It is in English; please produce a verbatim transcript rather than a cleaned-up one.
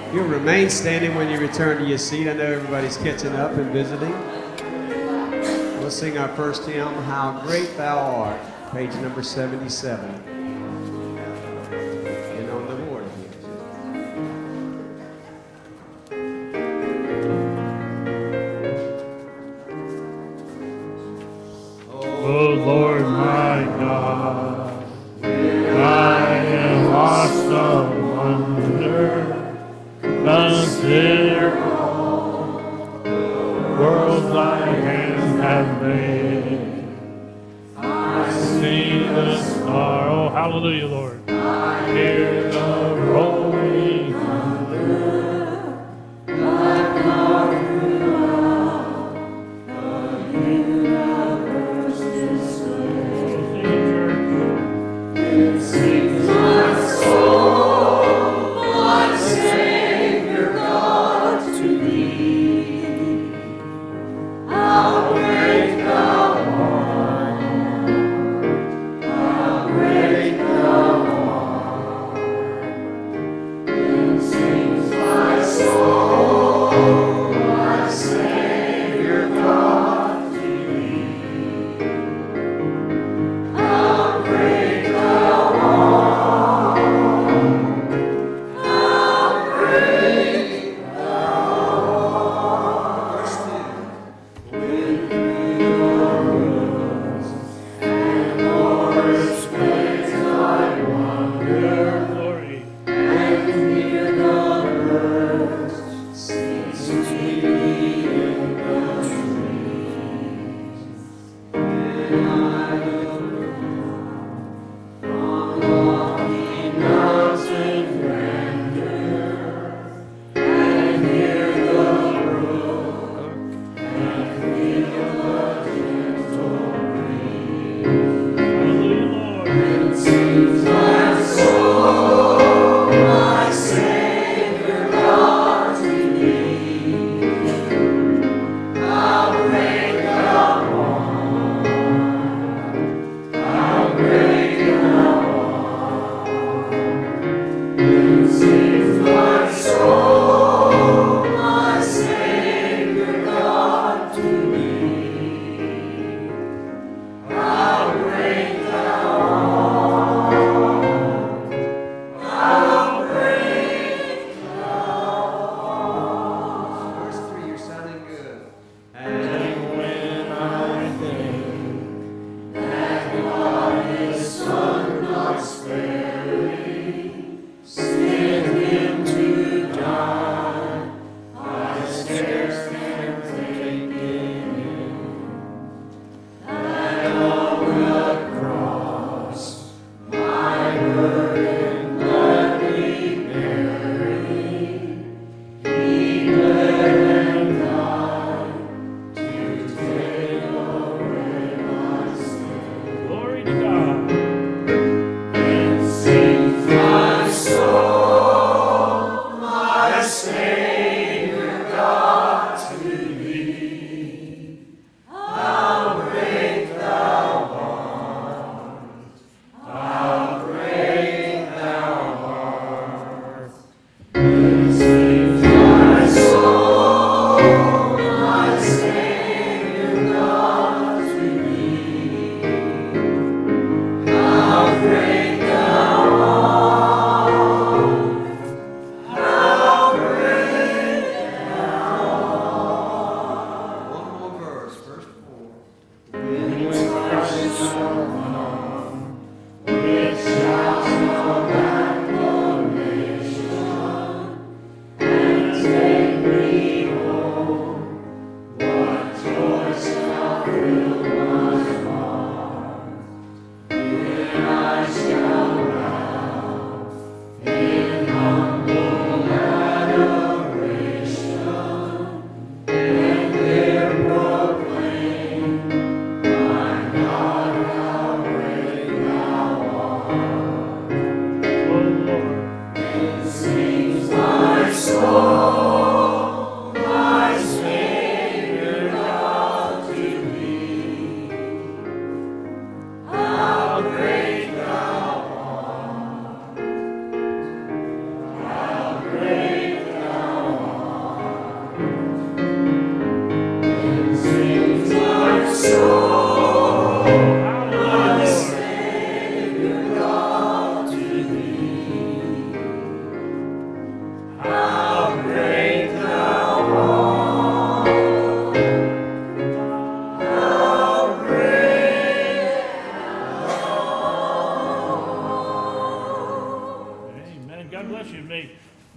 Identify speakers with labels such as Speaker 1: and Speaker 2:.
Speaker 1: You'll remain standing when you return to your seat. I know everybody's catching up and visiting. We'll sing our first hymn, How Great Thou Art, page number seventy-seven. And on the Lord
Speaker 2: Oh Lord my God, I am lost of wonder. Consider all the worlds thy hands have made. I see the star. Oh, hallelujah, Lord. I hear the rolling thunder. I come throughout the universe display. It sings my soul, my Savior God, to thee. How great thou art, how great thou art. It sings my soul, my Savior God, to thee. How great thou art, how great thou art. Verse two. With your roots and forest plains thy wonder. Glory. And hear the birds sing sweetly in the trees. Then I look on lofty mountain grandeur, and hear the brook, and feel the gentle breeze. Hallelujah, Lord. And sings my soul, my Savior God, to thee. How great thou art, how great thou art. It sings my soul, my Savior God, to thee. How great thou art, how great thou art.
Speaker 1: Verse three, you're sounding good.
Speaker 2: And when I think that God His Son not sparing, sent Him to die, I scarce can take it in. That on the cross my burden gladly bearing, He bled and died to take away my sin. Glory to God. And sings my soul, my Savior God, to thee. How great thou art, how great thou art. It